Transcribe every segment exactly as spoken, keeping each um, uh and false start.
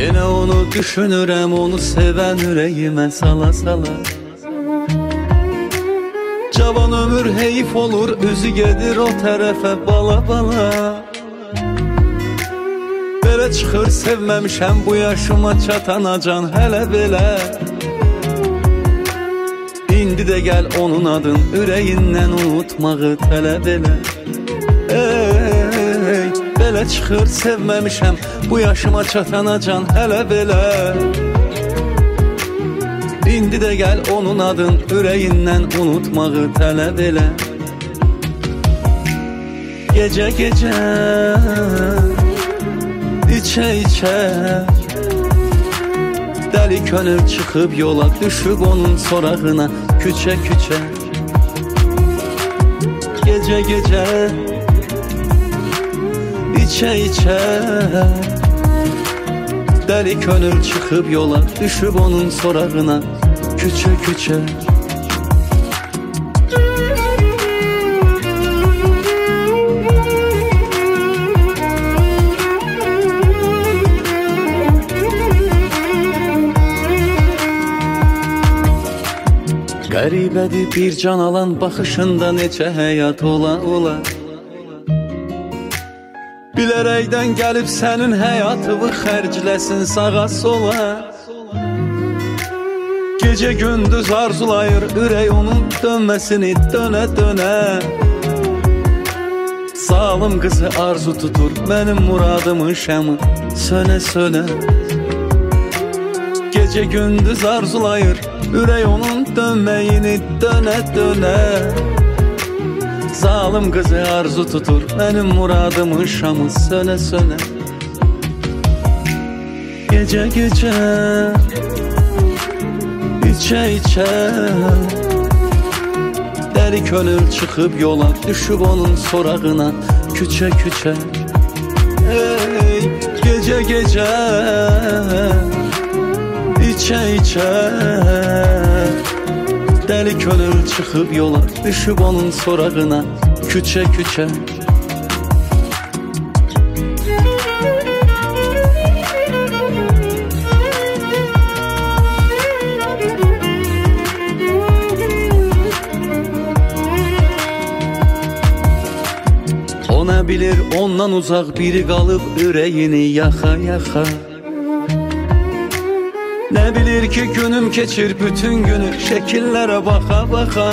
Yine onu düşünürəm, onu sevən ürəyimə sala sala. Cavan ömür heyif olur, üzü gedir o tərəfə bala bala. Belə çıxır sevməmişəm bu yaşıma çatanacan hələ belə. İndi də gəl onun adın ürəyindən unutmağı tələb elə. Ey, belə çıxır sevməmişəm bu yaşıma çatanacan hələ belə. İndi də gəl onun adın ürəyindən unutmağı tələb elə. Gecə gecə içə içə dəli könül çıxıb yola, düşüb onun sorağına küçə küçə. Gecə gecə içə içə dəli könül çıxıb yola, düşüb onun sorağına küçə küçə. Qəribədir bir can alan baxışında necə həyat ola ola. Bilərəkdən gəlib sənin həyatını xərcləsin sağa sola. Gecə gündüz arzulayır ürək onun dönməsini dönə dönə. Zalım qızı arzu tutur mənim muradımın şəmi sönə sönə. Gecə gündüz arzulayır ürək onun dönməyini dönə dönə. Zalım qızı arzu tutur mənim muradımın şamı sönə sönə. Gecə gecə içə içə dəli könül çıxıb yola, düşüb onun sorağına küçə küçə. Ey, gecə gecə içə içə dəli könül çıxıb yola, düşüb onun sorağına küçə küçə. O nə bilir ondan uzaq biri qalıb ürəyini yaxa yaxa. Nə bilir ki günüm keçir bütün günü şəkillərə baxa baxa.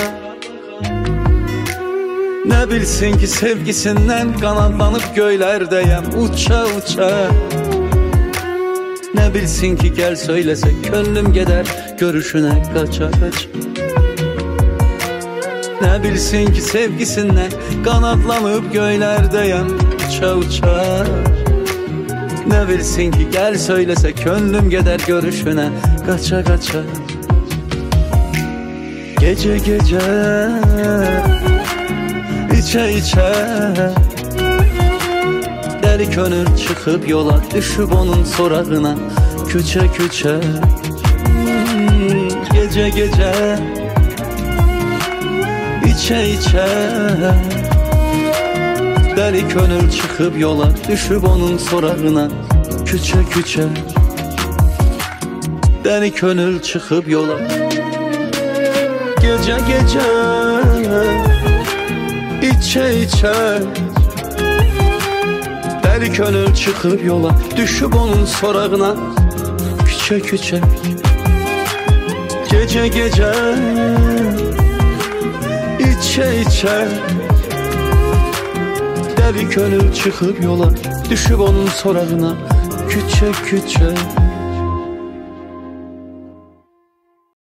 Nə bilsin ki sevgisindən qanadlanıb göylərdəyəm uça uça. Nə bilsin ki gəl söyləsə könlüm gedər görüşünə qaça qaça. Nə bilsin ki sevgisindən qanadlanıb göylərdəyəm uça uça. Nə bilsin ki gəl söyləsə könlüm gedər görüşünə qaça qaça. Gecə gecə içə içə dəli könül çıxıb yola, düşüb onun sorağına küçə küçə. Gecə gecə içə içə dəli könül çıxıb yola, düşüb onun sorağına küçə küçə. Dəli könül çıxıb yola. Gecə gecə içə içə dəli könül çıxıb yola, düşüb onun sorağına küçə küçə. Gecə gecə içə içə dəli könül çıxıb yola, düşüb onun sorağına küçə küçə.